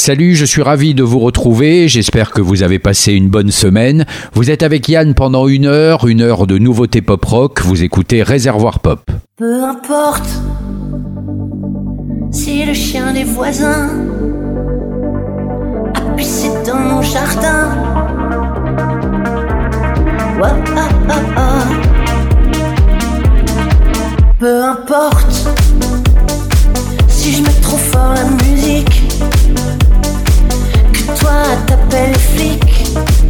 Salut, je suis ravi de vous retrouver. J'espère que vous avez passé une bonne semaine. Vous êtes avec Yann pendant une heure de nouveautés pop-rock. Vous écoutez Réservoir Pop. Peu importe si le chien des voisins a pissé dans mon jardin. Oh, oh, oh, oh. Peu importe si je mets trop fort la musique, que toi t'appelles les flics.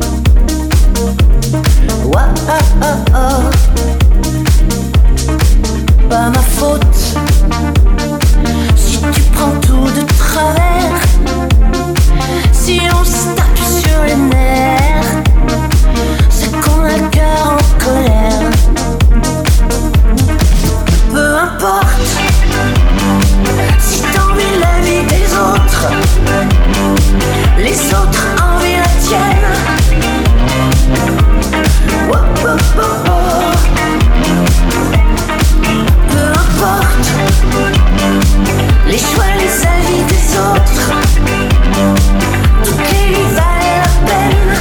Oh, oh, oh, oh. Pas ma faute si tu prends tout de travers, si on se tape sur les nerfs, c'est qu'on a le cœur en colère. Peu importe si t'envies la vie des autres, les autres envient la tienne. Oh, oh, oh, oh. Peu importe les choix, les avis des autres, toutes les vies valent la peine.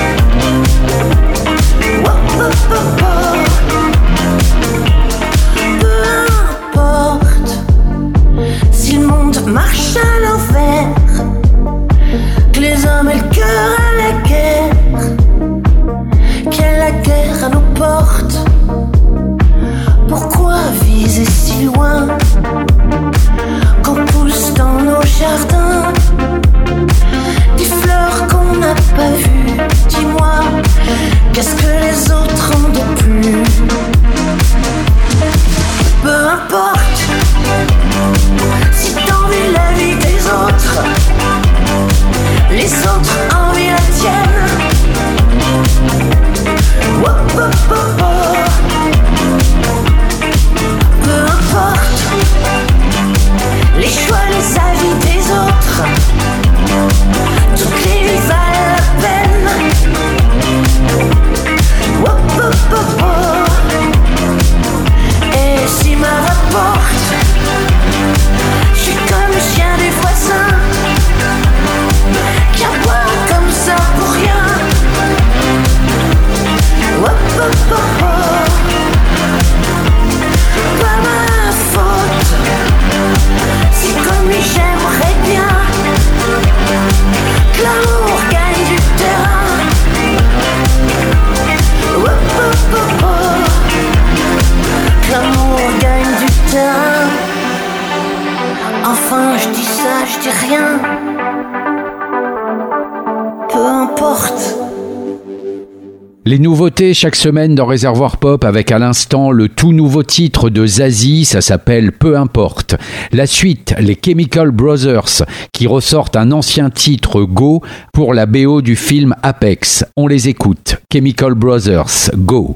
Oh, oh, oh, oh. Peu importe si le monde marche à l'envers, que les hommes aient le cœur à la guerre, qu'il y a la guerre à nos portes. Pourquoi viser si loin, qu'on pousse dans nos jardins des fleurs qu'on n'a pas vues? Dis-moi, qu'est-ce que les autres ont de plus? Peu importe si t'envies la vie des autres, les autres envient la tienne. Oh, oh, oh, oh. Peu importe les choix, les avis des autres, toutes les vies valent la peine. Oh, oh, oh, oh. Et si ma rapporte, je suis comme le chien des voisins qui aboie comme ça pour rien. Oh, oh, oh, oh. Pas ma faute si comme lui j'aimerais bien que l'amour gagne du terrain. Oh, oh, oh, oh. Que l'amour gagne du terrain. Enfin je dis ça, je dis rien. Peu importe. Les nouveautés chaque semaine dans Réservoir Pop avec à l'instant le tout nouveau titre de Zazie, ça s'appelle Peu importe. La suite, les Chemical Brothers qui ressortent un ancien titre Go pour la BO du film Apex. On les écoute. Chemical Brothers, Go.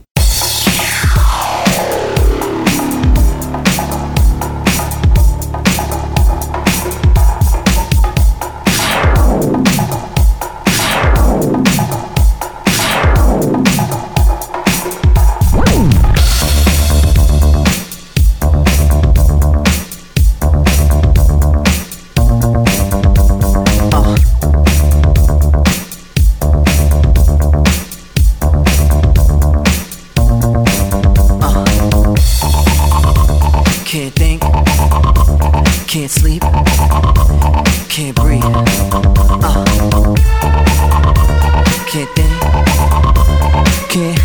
Can't sleep, can't breathe, can't think, can't.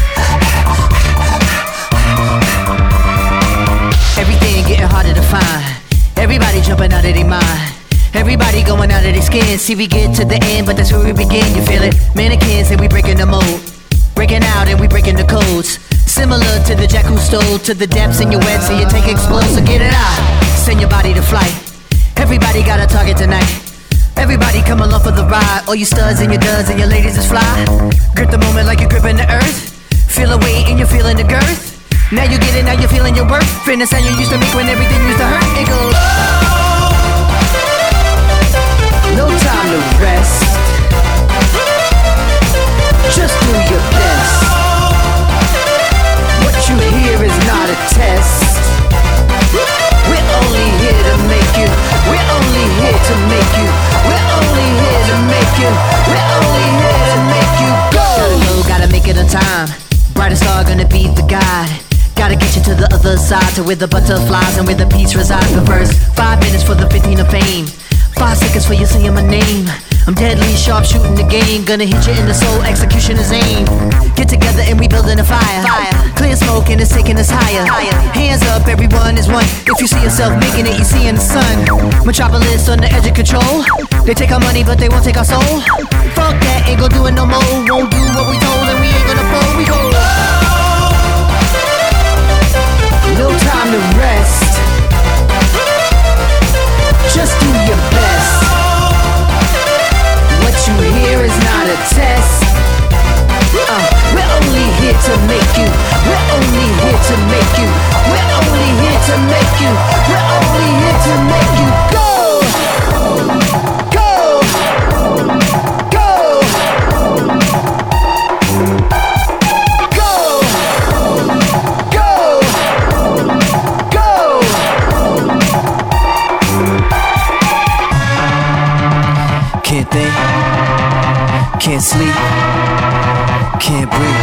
Everything getting harder to find. Everybody jumping out of their mind. Everybody going out of their skin. See, we get to the end, but that's where we begin. You feel it? Mannequins and we breaking the mold, breaking out and we breaking the codes. Similar to the jack who stole to the depths in your wet, so you take explode, so get it out. Send your body to flight. Everybody got a target tonight. Everybody come along for the ride. All you studs and your duds and your ladies is fly. Grip the moment like you're gripping the earth. Feel the weight and you're feeling the girth. Now you get it, now you're feeling your worth. Fitness how you used to make when everything used to hurt. It goes, no time to rest. Just do your best. What you hear is not a test. We're only here to make you. We're only here to make you. We're only here ride. Gotta get you to the other side, to where the butterflies and where the peace resides. But first, 5 minutes for the 15 of fame. 5 seconds for you saying my name. I'm deadly sharp shooting the game. Gonna hit you in the soul, executioner's aim. Get together and we building a fire. Clear smoke and it's taking us higher. Hands up, everyone is one. If you see yourself making it, you see in the sun. Metropolis on the edge of control. They take our money but they won't take our soul. Fuck that, ain't gon' do it no more. Won't do what we told and we ain't gonna fold. We go. No time to rest. Just do your best. What you hear is not a test. We're only here to make you. We're only here to make you. We're only here to make you. We're only here to make you go. Go. Go. Go. Go. Go. Can't think, can't sleep, can't breathe.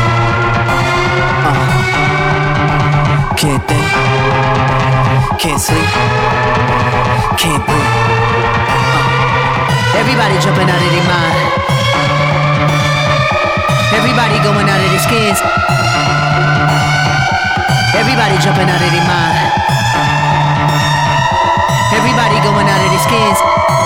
Can't think, can't sleep, can't breathe. Everybody jumping out of their mind. Everybody going out of their skins. Everybody jumping out of their mind. Everybody going out of their skins.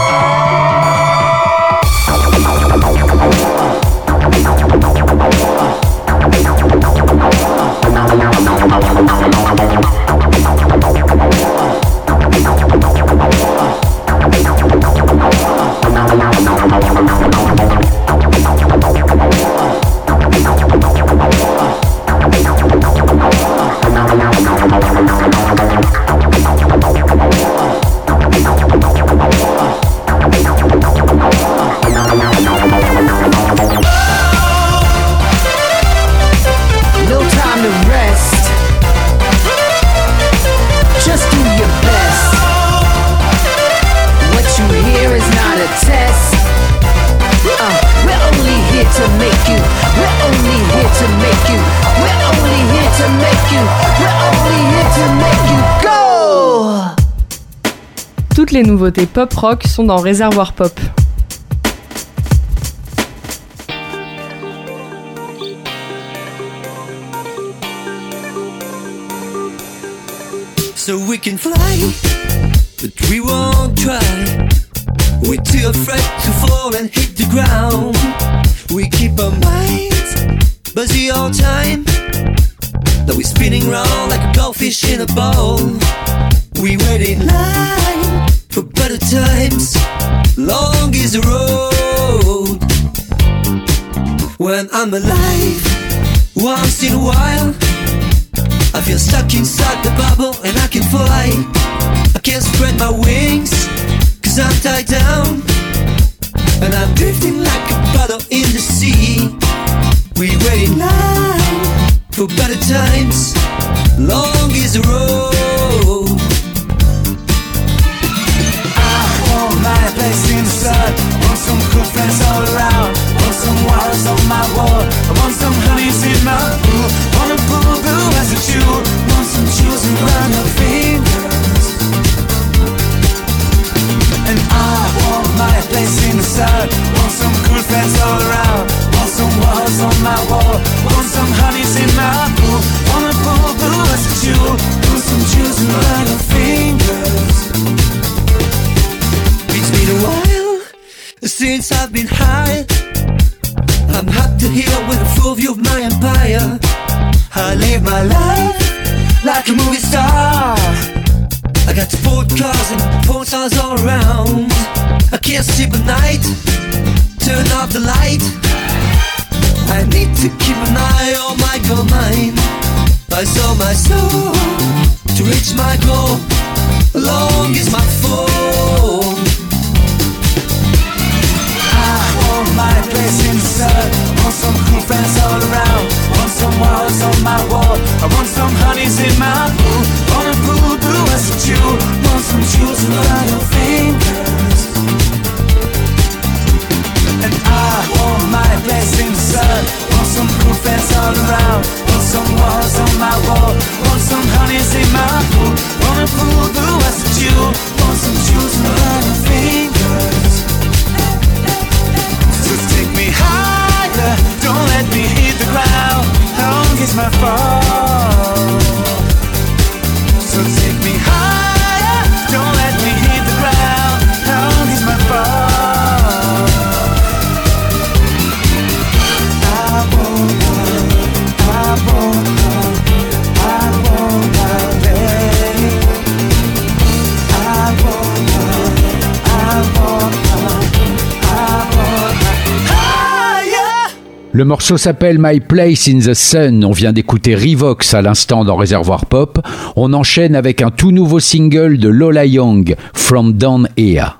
Toutes les nouveautés pop-rock sont dans Réservoir Pop. So we can fly, but we won't try. We're too afraid to fall and hit the ground. We keep our minds busy all time. Though we're spinning round like a goldfish in a bowl. We wait in line for better times. Long is the road. When I'm alive, once in a while, I feel stuck inside the bubble and I can fly. I can't spread my wings, cause I'm tied down. And I'm drifting like a puddle in the sea. We wait in line for better times. Long is the road. My place in the sun. I want some cool friends all around. I want some walls on my wall. I want some honeys in my pool. Want a pool blue as a jewel. Want some jewels around your fingers. And I want my place in the sun. Want some cool friends all around. Want some walls on my wall. Want some honeys in my pool. Want a pool blue as a jewel. Want some jewels around your fingers. It's been a while since I've been high. I'm up to here with a full view of my empire. I live my life like a movie star. I got sport cars and porn stars all around. I can't sleep at night, turn off the light. I need to keep an eye on my gold mine. I sold my soul to reach my goal. Long is my fall. My place in the sun. Want some cool friends all around. Want some walls on my wall. I want some honeys in my pool. Want a pool blue as a jewel. Want some jewels around your fingers. And I want my place in the sun. Want some cool friends all around. Want some walls on my wall. Want some honeys in my pool. Wanna fool the West of you. Want some jewels in my fingers. So take me higher. Don't let me hit the ground. Long is my fall. So take me higher. Don't let me hit the ground. Long is my fall. Le morceau s'appelle My Place in the Sun. On vient d'écouter Revox à l'instant dans Réservoir Pop. On enchaîne avec un tout nouveau single de Lola Young, From Down Here.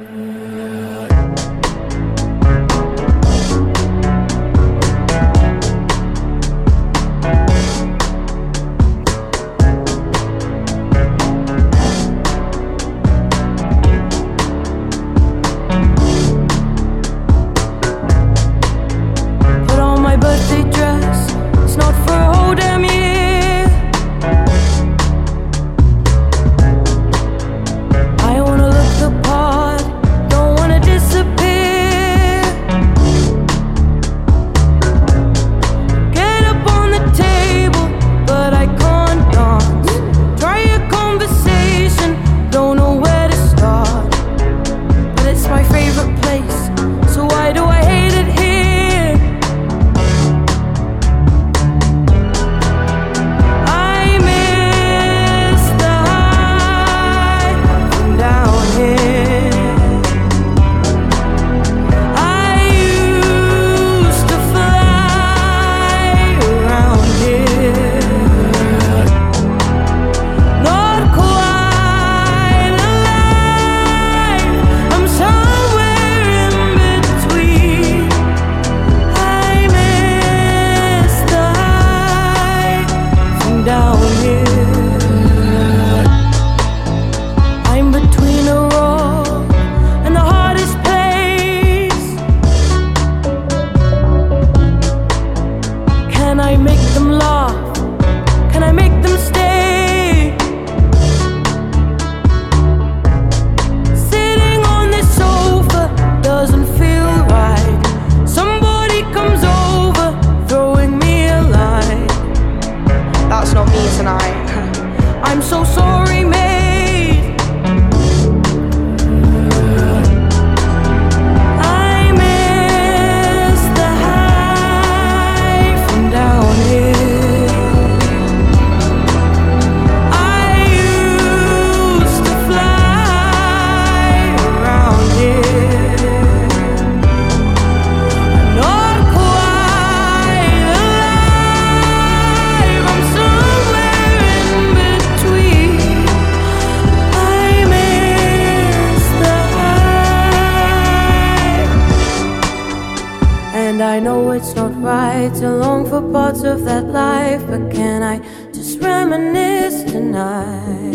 Of that life, but can I just reminisce tonight?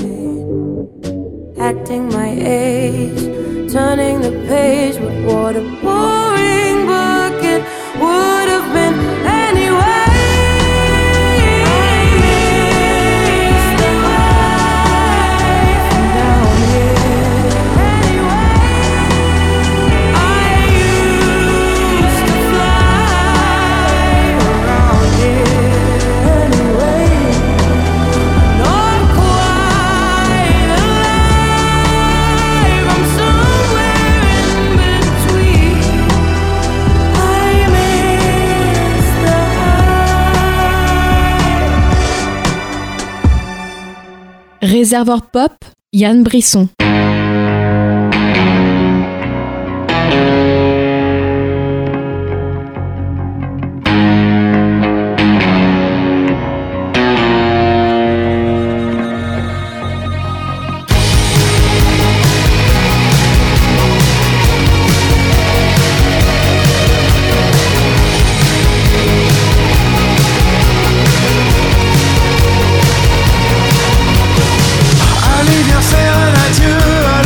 Acting my age, turning the page, but what a boring book it would have been anyway. Réservoir Pop, Yann Brisson. Allez, viens faire un adieu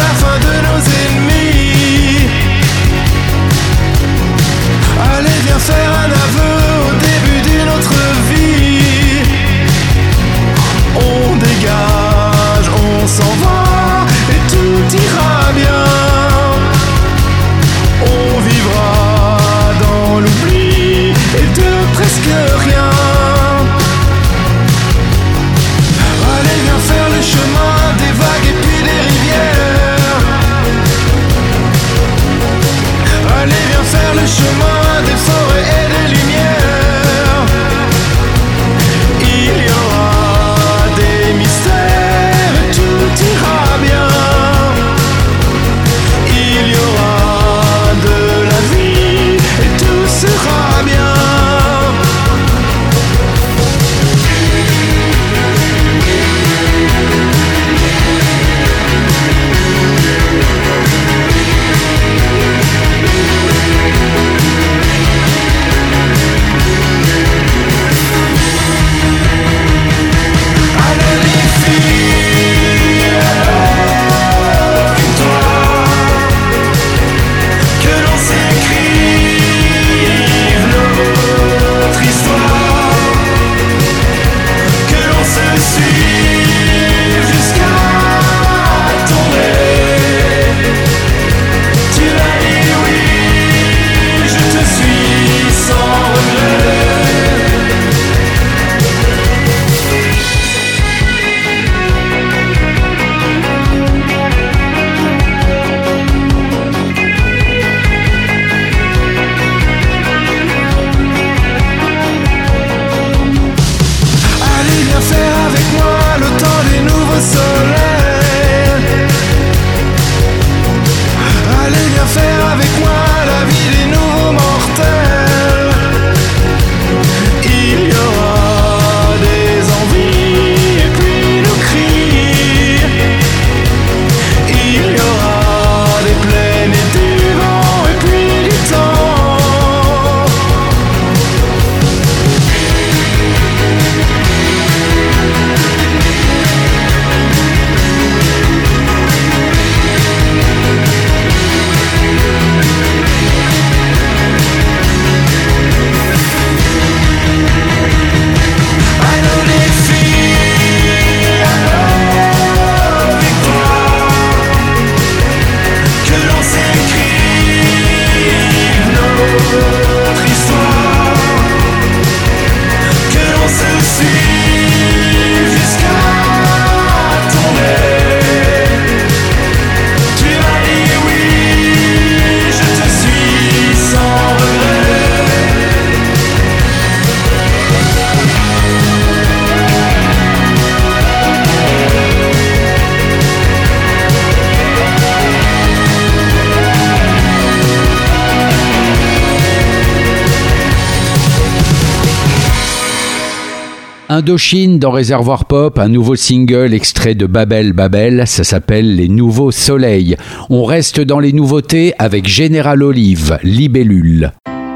Indochine dans Réservoir Pop, un nouveau single extrait de Babel Babel, ça s'appelle Les Nouveaux Soleils. On reste dans les nouveautés avec Général Olive, Libellule.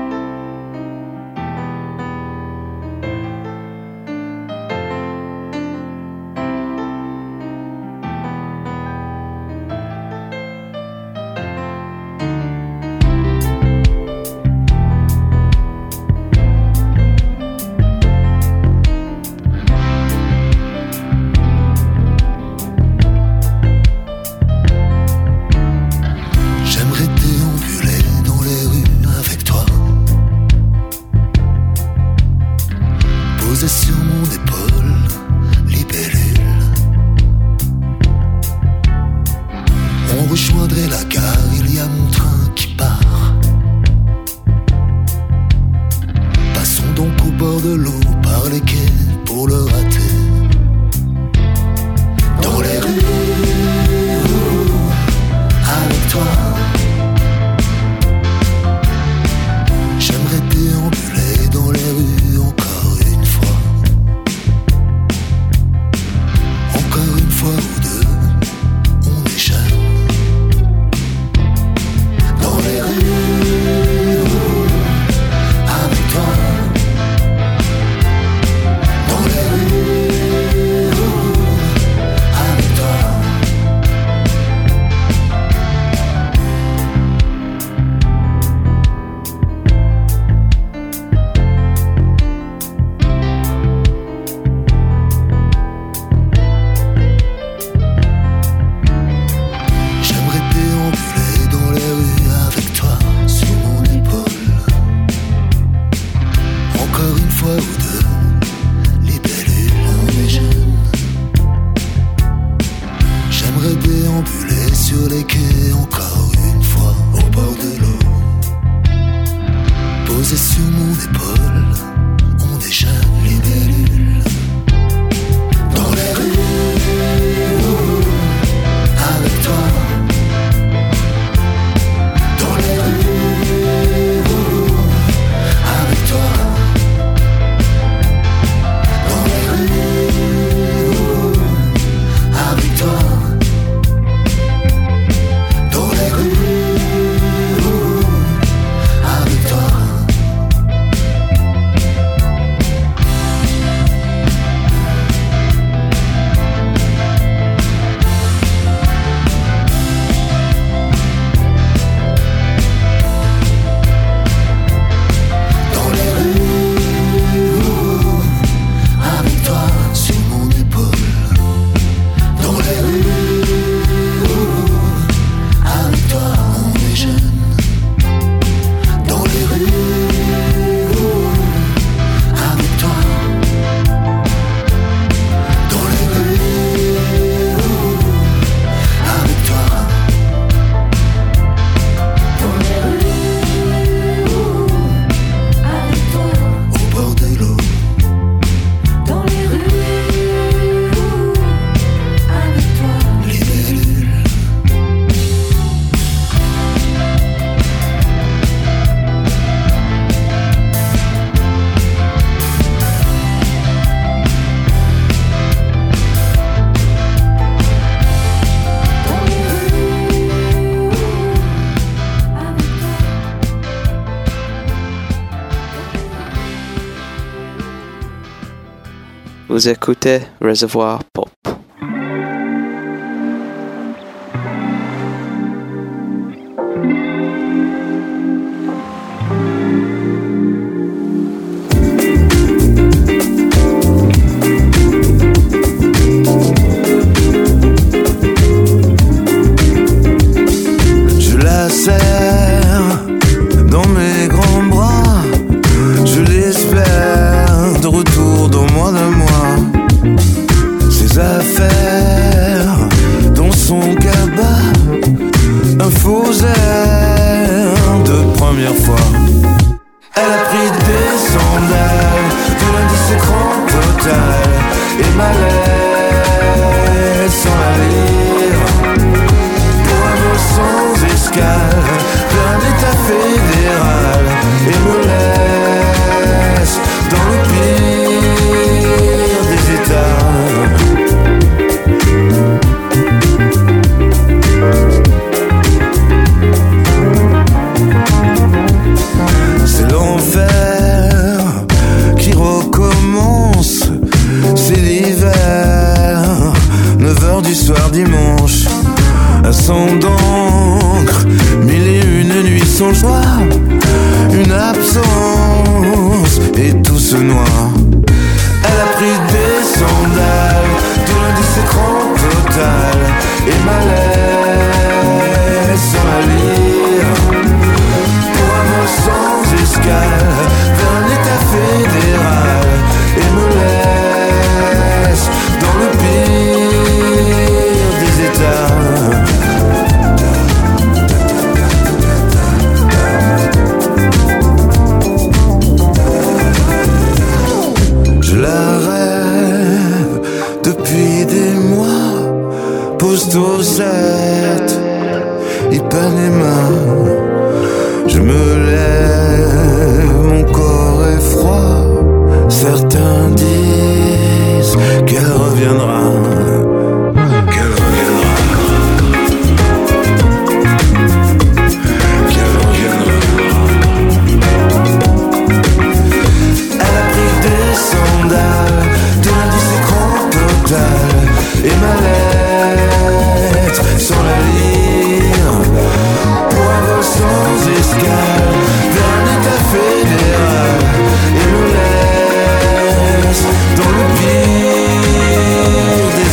Vous écoutez Réservoir Pop. Je la serre dans mes grands bras, je l'espère de retour dans moins d'un mois. Ses affaires dimanche, un sang d'encre, mille et une nuits sans joie, une absence et tout se noie. Elle a pris des sandales, tout lundi s'écran total, et malaise sans la lire, pour un vol sans escale, vers un état fédéral, et me laisse dans le pire des états. Je la rêve depuis des mois, Posto 7, Ipanema. Je me lève, mon corps est froid. Certains disent qu'elle reviendra. Et ma lettre sans la lire, pour un vol sans escale, vers un état fédéral, et me laisse dans le pire des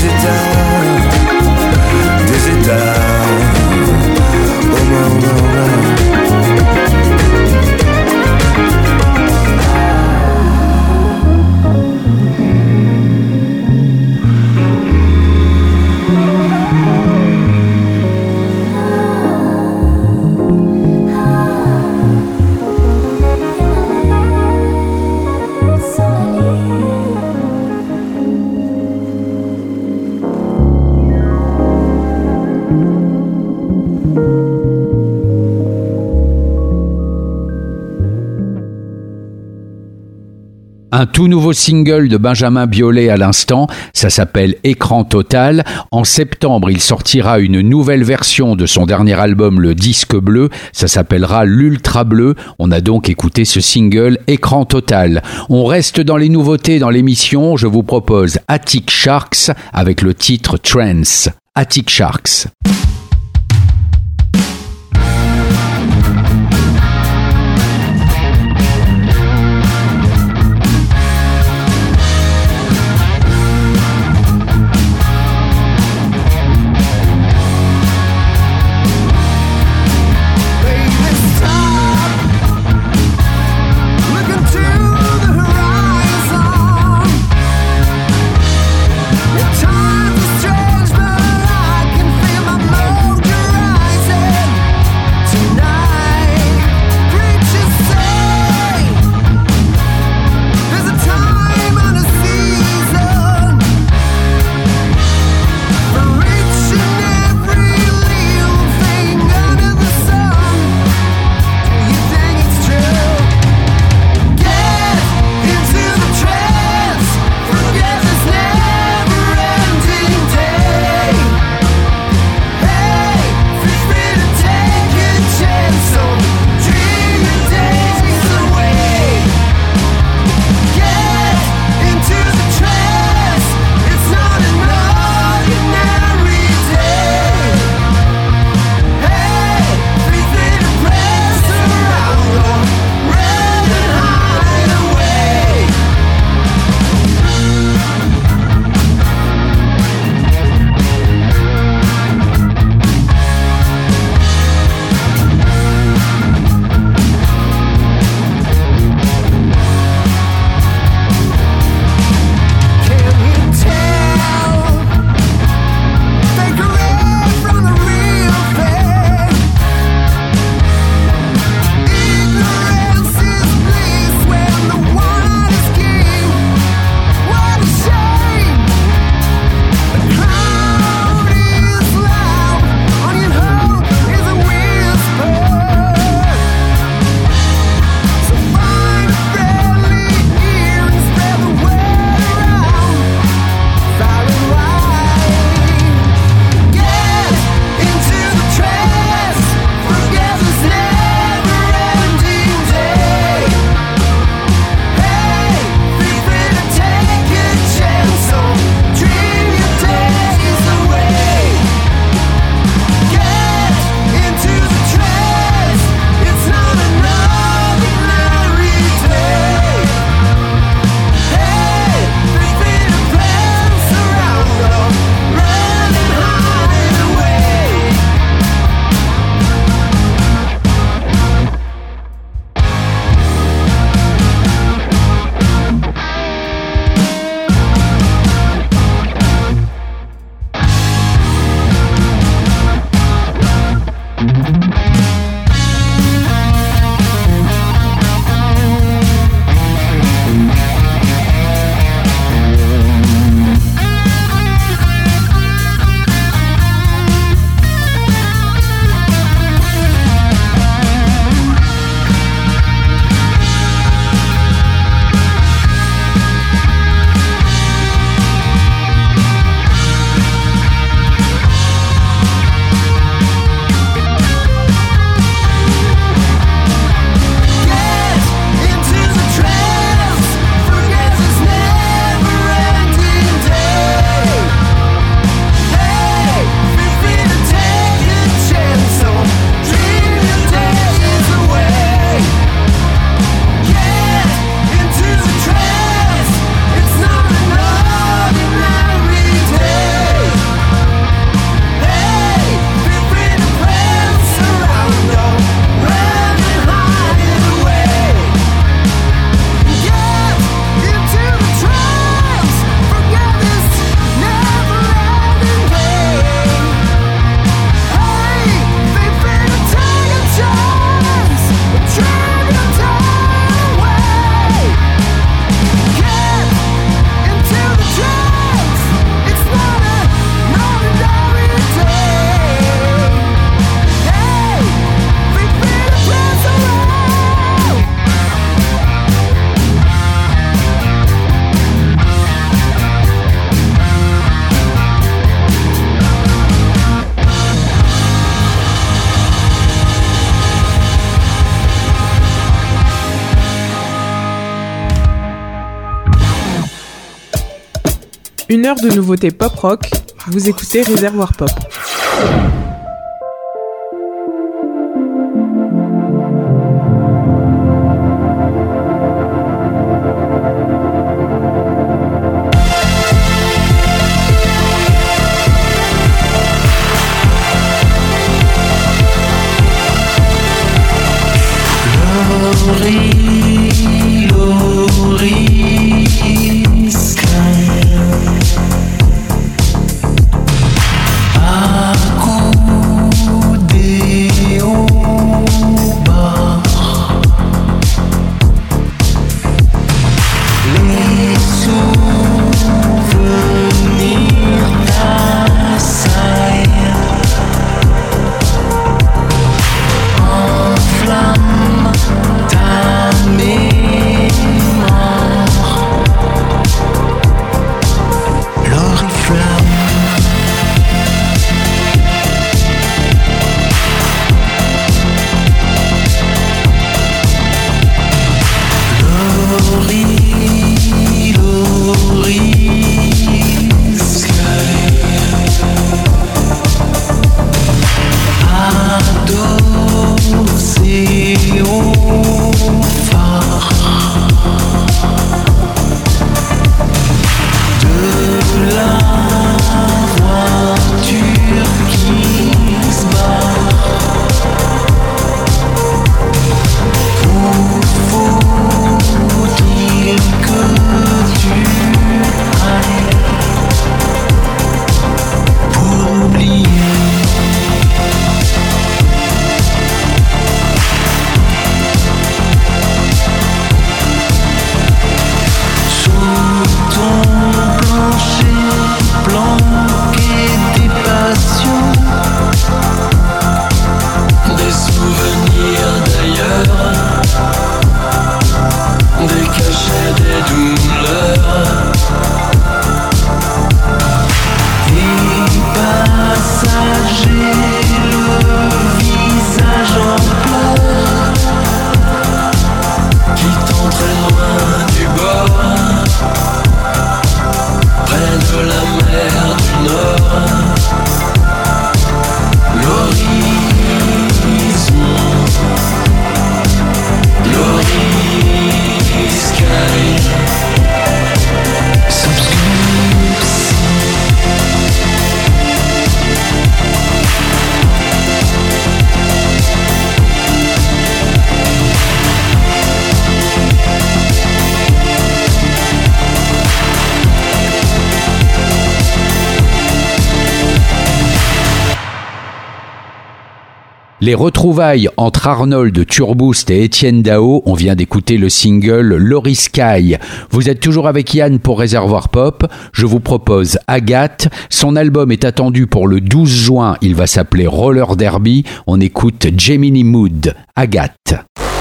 états, oh non, non, non. Un tout nouveau single de Benjamin Biolay à l'instant, ça s'appelle Écran Total. En septembre, il sortira une nouvelle version de son dernier album, Le Disque Bleu. Ça s'appellera L'Ultra Bleu. On a donc écouté ce single Écran Total. On reste dans les nouveautés dans l'émission. Je vous propose Attic Sharks avec le titre Trance. Attic Sharks. Time is strange, but I can feel my mind. 1 heure de nouveautés pop-rock, vous écoutez Réservoir Pop. Les retrouvailles entre Arnold Turboost et Étienne Dao, on vient d'écouter le single Laurie Sky. Vous êtes toujours avec Yann pour Réservoir Pop. Je vous propose Agathe. Son album est attendu pour le 12 juin. Il va s'appeler Roller Derby. On écoute Gemini Mood. Agathe.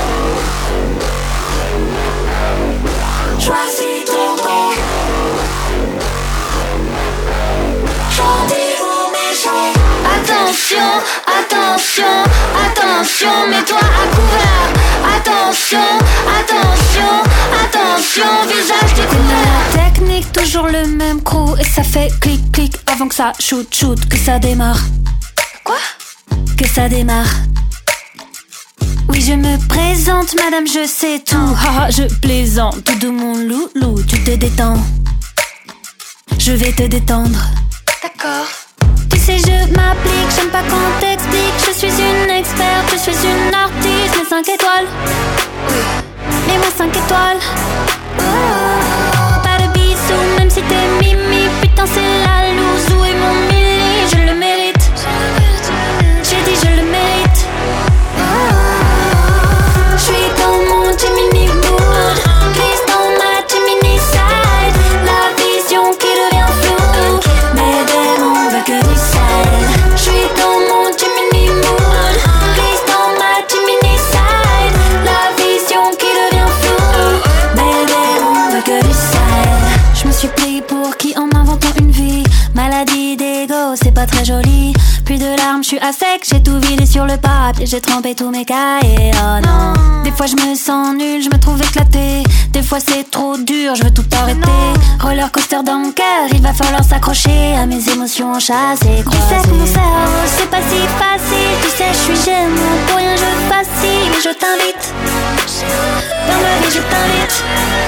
Attention, attention, mets-toi à couvert. Attention, visage découvert. Technique, toujours le même crew. Et ça fait clic, avant que ça shoot, que ça démarre. Quoi? Que ça démarre. Oui, je me présente, madame, je sais tout. Haha, je plaisante, tout de mon loulou, tu te détends. Je vais te détendre. D'accord. Tu sais, je m'applique, j'aime pas quand t'expliques. Je suis une experte, je suis une artiste. Mais 5 étoiles, mais moi 5 étoiles. Oh, pas de bisous, même si t'es mimi. Putain, c'est la loose, où est mon milli? Je le mérite. J'ai dit, je le mérite. Je suis dans mon Gemini mood. Glisse dans ma Gemini side. La vision qui devient floue. Mes démons veulent que du sale. Je suis dans mon Gemini mood. Glisse dans ma Gemini side. La vision qui devient floue. Mes démons veulent que du sale. Je me suis pris pour qui en m'inventant une vie. Maladie des l'ego, c'est pas très joli. Plus de larmes, je suis à sec, j'ai tout vidé sur le papier, j'ai trempé tous mes cahiers, oh non. Des fois je me sens nulle, je me trouve éclatée. Des fois c'est trop dur, je veux tout arrêter. Roller coaster dans mon cœur, il va falloir s'accrocher à mes émotions chassées, croisées. Tu sais que mon cerveau, c'est pas si facile. Tu sais, je suis jeune, pour rien je vacille. Mais je t'invite, dans ma vie je t'invite.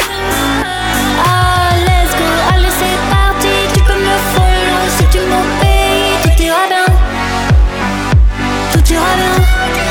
Ah, let's go, allez c'est parti. Tu peux me follow si tu m'obéis. Tout ira bien, tout ira bien.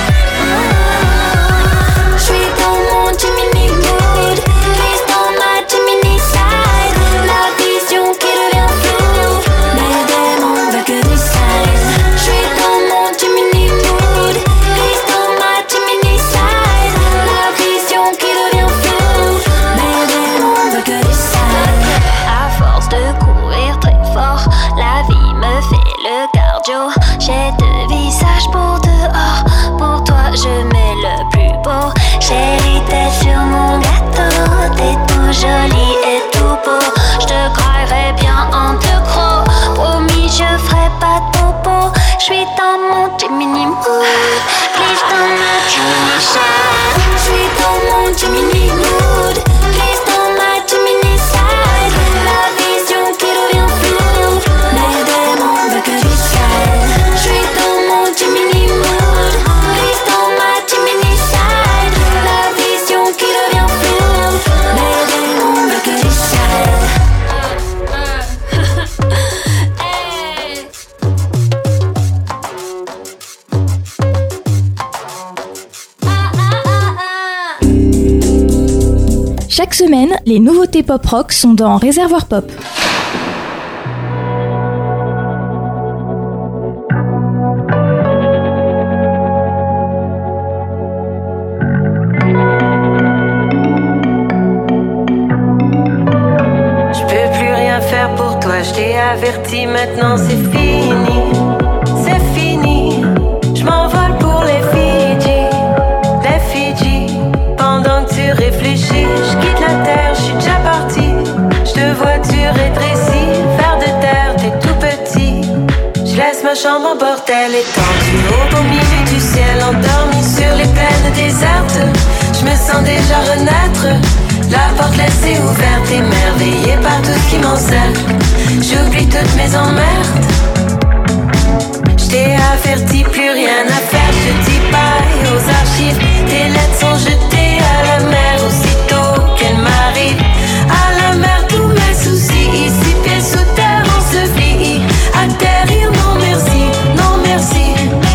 Je suis dans mon Jiminy mood, glisse dans ma Jiminy side. La vision qui devient floue, mes démons veulent que du side. Je suis dans mon Jiminy mood, glisse dans ma Jiminy side. La vision qui devient floue, mes démons veulent que du side. À force de courir très fort, la vie me fait le cardio. J'ai deux visages pour dehors, pour toi je mets le plus beau. Chérie, t'es sur mon gâteau, t'es tout joli et tout beau. J'te graillerai bien en deux crocs, promis je ferai pas de popo. J'suis dans mon Jiminy mood, glisse dans ma Jiminy side. J'suis dans mon Jiminy mood, glisse dans ma Jiminy side. La vision qui devient floue, mes démons veulent que du side. J'suis dans mon Jiminy mood, glisse dans ma Jiminy side. La vision qui devient floue, mes démons veulent que du side. Hey. Chaque semaine, les nouveautés pop-rock sont dans Réservoir Pop. Je peux plus rien faire pour toi, je t'ai averti, maintenant c'est fini. C'est fini, je m'envole pour les Fidji. Les Fidji, pendant que tu réfléchis, je quitte la terre, je suis déjà parti. Je te vois, tu rétrécis, vers de terre, t'es tout petit. Je laisse ma chambre en bordel étendue au beau milieu du ciel, endormi sur les plaines désertes. Je me sens déjà renaître, la porte laissée ouverte, émerveillée par tout ce qui m'encercle. J'oublie toutes mes emmerdes. Je t'ai averti, plus rien à faire, je te dis bye aux archives. Tes lettres sont jetées à la mer aussitôt qu'elles m'arrivent. À la mer tous mes soucis, ici pieds sous terre ensevelis. Atterrir, non merci, non merci.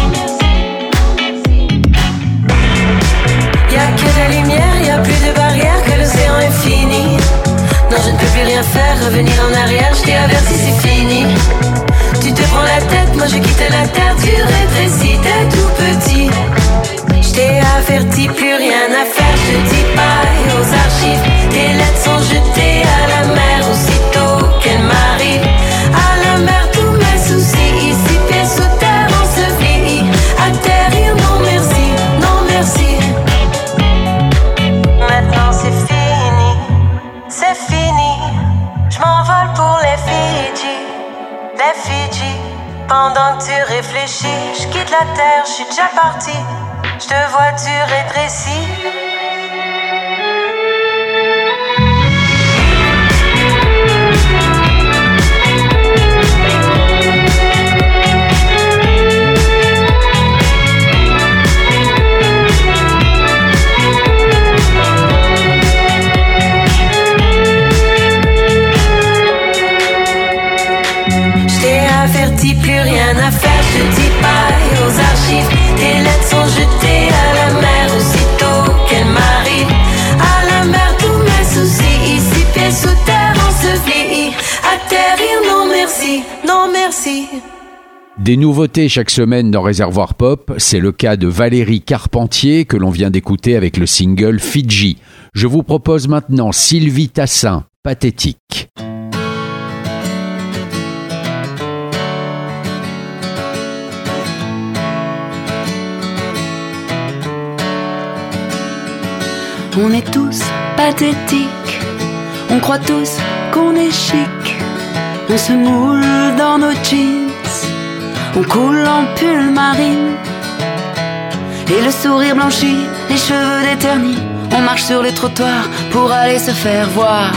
Y'a que de la lumière, y'a plus de barrières, que l'océan est fini. Non, je ne peux plus rien faire, revenir en arrière, je t'ai averti, c'est fini. Tu te prends la tête, moi je quitte la terre, tu rétrécis, t'es tout petit. Je t'ai averti, plus rien à faire, je te dis bye aux archives. Tes lettres sont jetées à la mer aussitôt qu'elles m'arrivent. À la mer tous mes soucis, ici pieds sous terre ensevelis. Atterrir, non merci, non merci. Maintenant c'est fini, c'est fini. Je m'envole pour les Fidji, les Fidji. Pendant que tu réfléchis, je quitte la terre, je suis déjà parti. Je te vois, tu rétrécis. Je t'ai averti, plus rien à faire, je te dis bye aux archives. Tes lettres sont jetées à la mer aussitôt qu'elles m'arrivent. À la mer tous mes soucis, ici pieds sous terre ensevelis. Atterrir, non merci, non merci. Des nouveautés chaque semaine dans Réservoir Pop, c'est le cas de Valérie Carpentier que l'on vient d'écouter avec le single Fidji. Je vous propose maintenant Sylvie Tassin, Pathétique. On est tous pathétiques, on croit tous qu'on est chic. On se moule dans nos jeans On coule en pull marine et le sourire blanchi, les cheveux déternis. On marche sur les trottoirs pour aller se faire voir.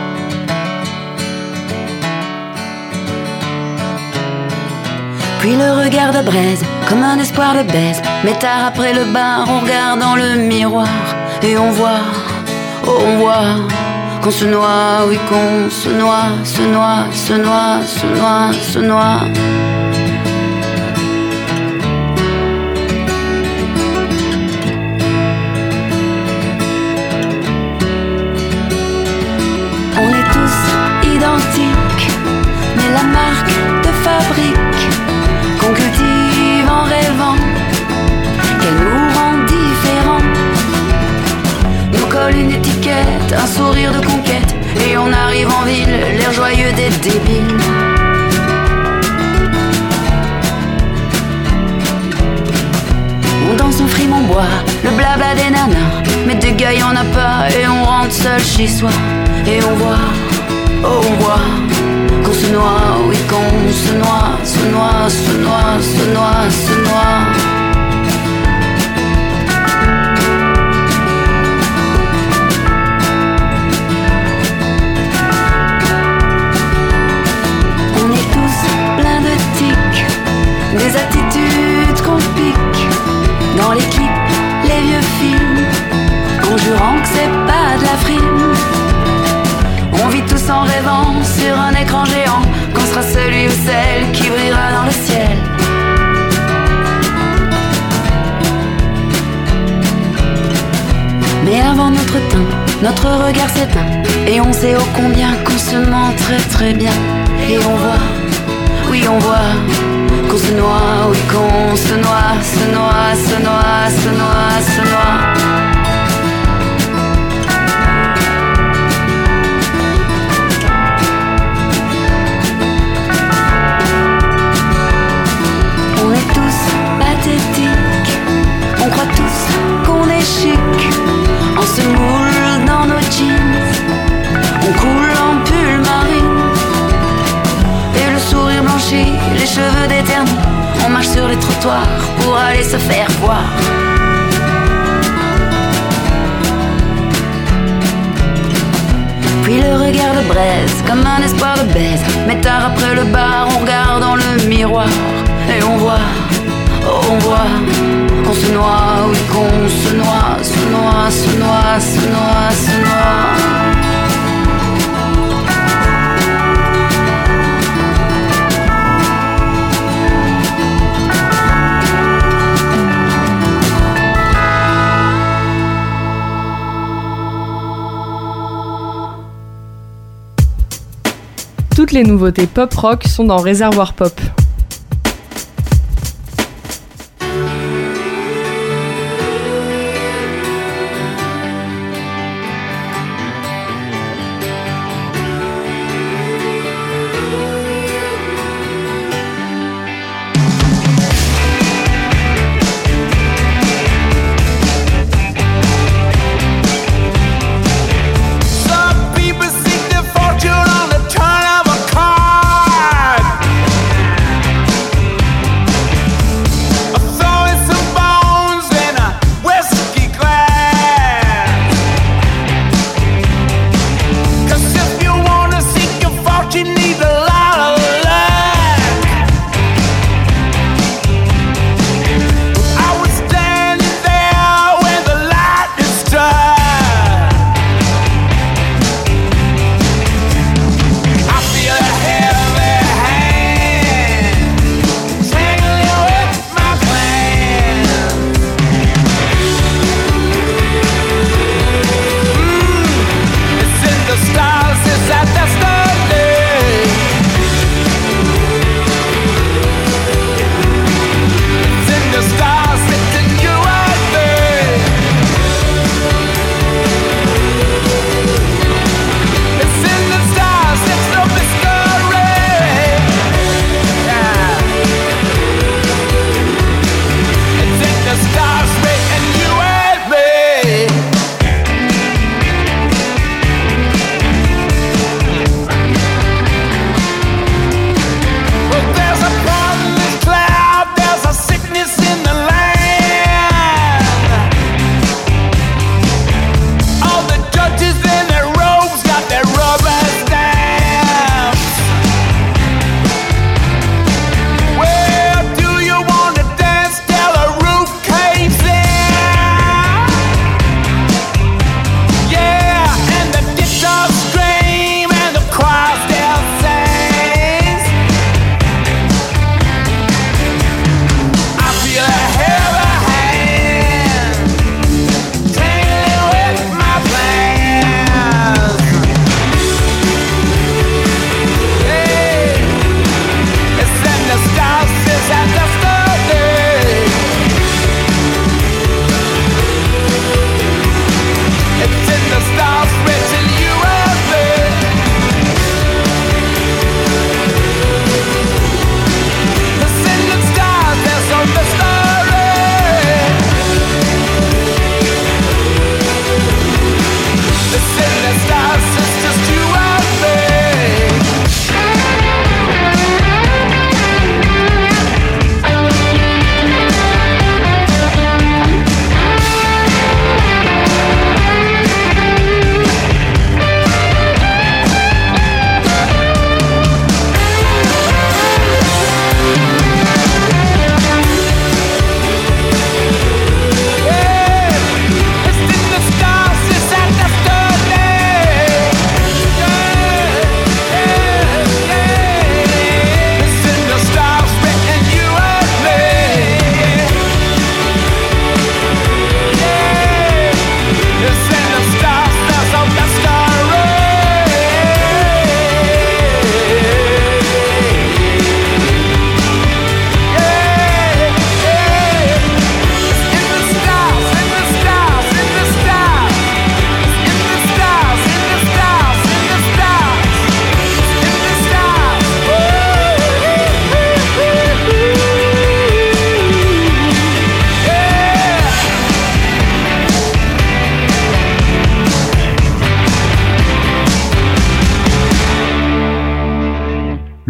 Puis le regard de braise, comme un espoir de baise. Mais tard après le bar, on regarde dans le miroir et on voit, oh on voit qu'on se noie, oui qu'on se noie, se noie, se noie, se noie, se noie. On est tous identiques, mais la marque de fabrique qu'on cultive en rêvant qu'elle nous rend différents nous colle une étiquette, un sourire de conquête, et on arrive en ville, l'air joyeux des débiles. On danse, on frime, on boit, le blabla des nanas, mais des gars y'en a pas, et on rentre seul chez soi. Et on voit, oh on voit qu'on se noie, oui qu'on se noie, se noie, se noie, se noie, se noie. On est tous pleins de tics, des attitudes qu'on pique dans les clips, les vieux films, en jurant que c'est pas de la frime. On vit tous en rêvant sur un écran géant qu'on sera celui ou celle qui brillera dans le ciel. Mais avant notre temps, notre regard s'éteint et on sait ô combien qu'on se ment très très bien. Et on voit, oui on voit qu'on se noie, oui qu'on se noie, se noie, se noie, se noie, se noie. On croit tous qu'on est chic, on se moule dans nos jeans, on coule en pull marine et le sourire blanchi, les cheveux déternis. On marche sur les trottoirs pour aller se faire voir. Puis le regard de braise, comme un espoir de baise. Mais tard après le bar, on regarde dans le miroir et on voit, oh on voit qu'on se noie, oui qu'on se noie, se noie, se noie, se noie, se noie. Toutes les nouveautés pop-rock sont dans Réservoir Pop. Some people seek their fortune on the turn of a card.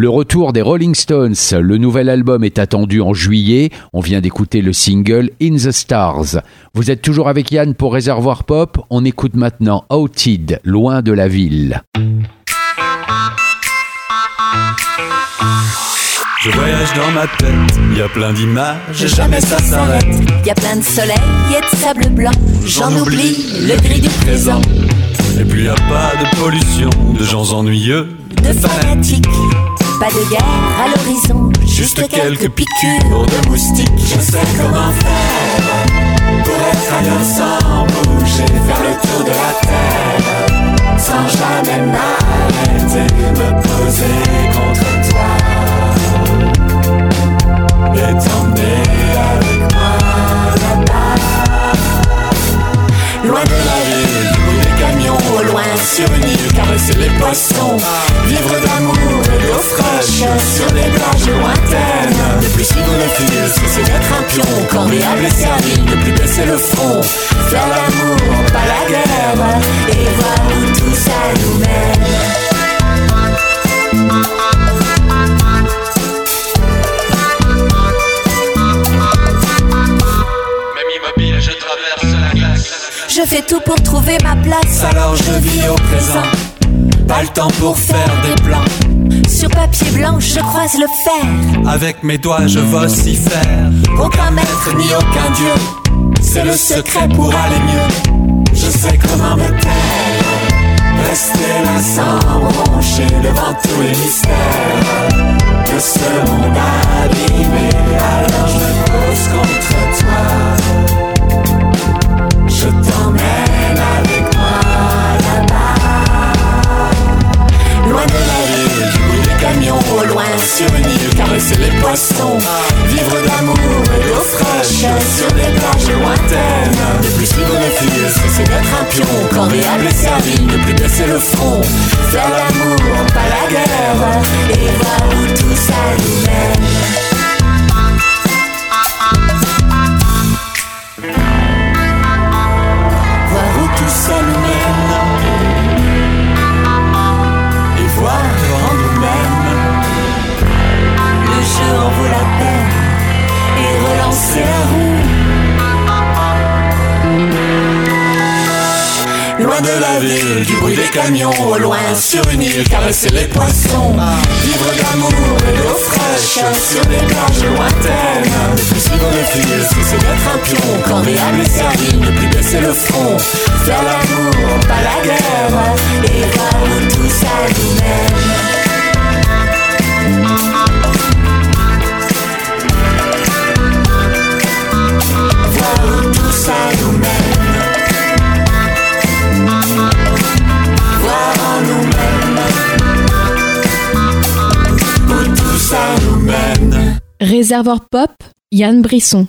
Le retour des Rolling Stones, le nouvel album est attendu en juillet. On vient d'écouter le single In the Stars. Vous êtes toujours avec Yann pour Réservoir Pop. On écoute maintenant Outed, Loin de la ville. Je voyage dans ma tête, y a plein d'images, jamais ça s'arrête. Y a plein de soleil et de sable blanc, j'en oublie le gris du présent. Et puis y a pas de pollution, de gens ennuyeux, de fanatiques. Pas de guerre à l'horizon, juste quelques piqûres de moustiques. Je sais comment faire pour être ailleurs sans bouger, faire le tour de la terre, sans jamais m'arrêter, me poser contre toi et t'emmener avec moi là-bas. Loin de la ville, du bruit des camions, au loin sur une île, caresser les poissons, vivre d'amour et d'eau fraîche sur des plages lointaines. Ne plus suivre le fil, cesser d'être un pion, corvéable et servile, ne plus baisser le front, faire l'amour, pas la guerre, et voir où tout ça nous mène. je fais tout pour trouver ma place. Alors je vis au présent, pas le temps pour faire des plans. Sur papier blanc, je croise le fer. Avec mes doigts, je vocifère. Aucun maître ni aucun dieu, c'est le secret pour aller mieux. Je sais comment me taire, rester là sans broncher devant tous les mystères de ce monde abîmé. Alors je me pose contre toi, je t'emmène avec moi là-bas. Loin de la ville, du bruit des camions, au loin sur une île, caresser les poissons, vivre d'amour et d'eau fraîche sur des plages lointaines. Ne plus suivre les fils, cesser d'être un pion, corvéable et servile, ne plus baisser le front, faire l'amour, pas la guerre, et voir où tout ça nous mène. Tout ça nous mène, et voir en nous-mêmes, le jeu en vaut la peine, et relancer la roue. Loin de la ville, du bruit des camions, au loin sur une île, caresser les poissons, vivre d'amour et d'eau fraîche sur des plages lointaines. Ne plus suivre le fil, cesser d'être un pion, corvéable et servile, ne plus baisser le front, faire l'amour, pas la guerre, et voir où tout ça nous mène. Voir où tout ça nous mène. Voir en nous-mêmes où tout ça nous mène. Réservoir Pop, Yann Brisson.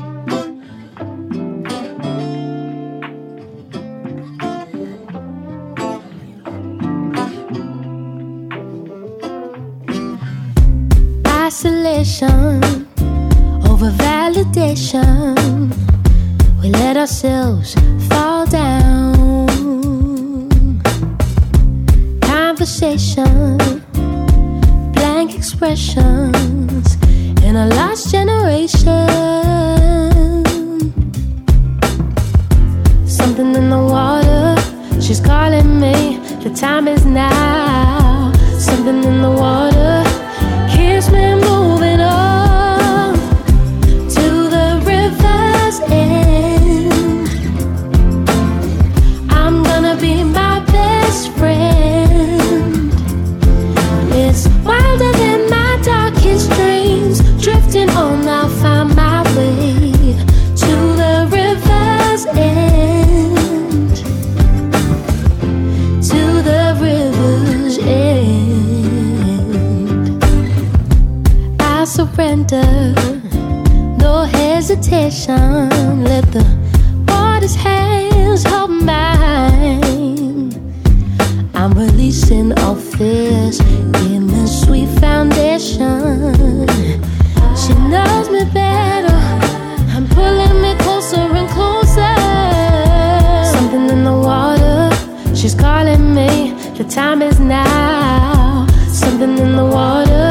Isolation over validation, we let ourselves fall down. Conversation, blank expressions in a lost generation. Something in the water, she's calling me, the time is now. Something in the water keeps me moving on to the river's end. I'm gonna be my best friend. It's wilder than my darkest dreams. Drifting on, I'll find my way to the river's end. To the river's end. I surrender, no hesitation. Let the water's hands hold mine. I'm releasing all fears in the sweet foundation. She knows me better, I'm pulling me closer and closer. Something in the water, she's calling me, the time is now. Something in the water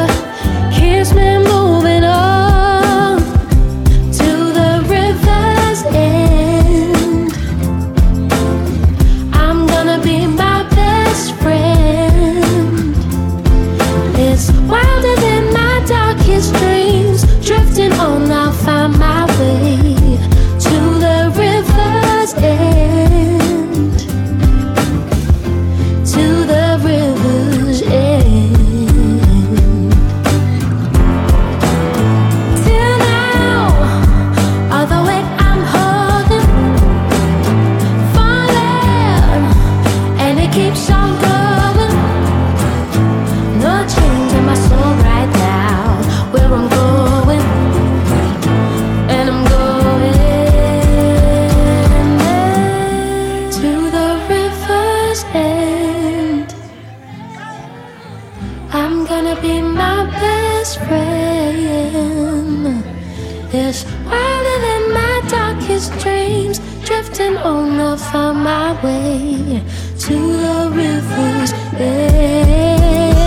on, I found my way to the river's end.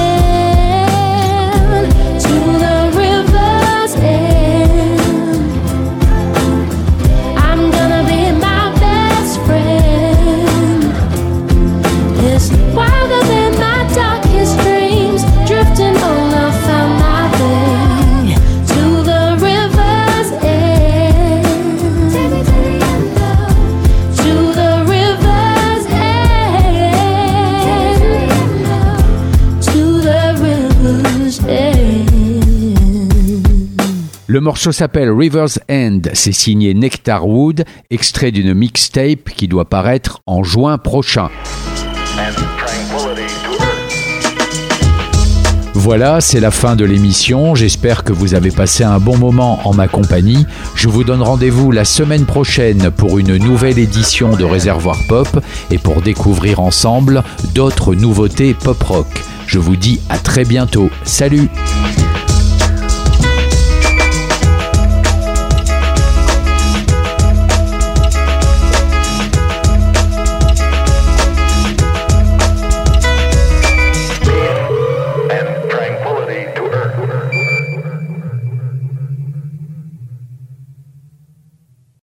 To the river's end. I'm gonna be my best friend. It's wilder than my darkest dreams. Drifting on, I found my way to the river's end. Take me to the end of. To the river's end. To the river's end. Le morceau s'appelle River's End, c'est signé Nectar Wood, extrait d'une mixtape qui doit paraître en juin prochain. Voilà, c'est la fin de l'émission. J'espère que vous avez passé un bon moment en ma compagnie. Je vous donne rendez-vous la semaine prochaine pour une nouvelle édition de Réservoir Pop et pour découvrir ensemble d'autres nouveautés pop-rock. Je vous dis à très bientôt. Salut!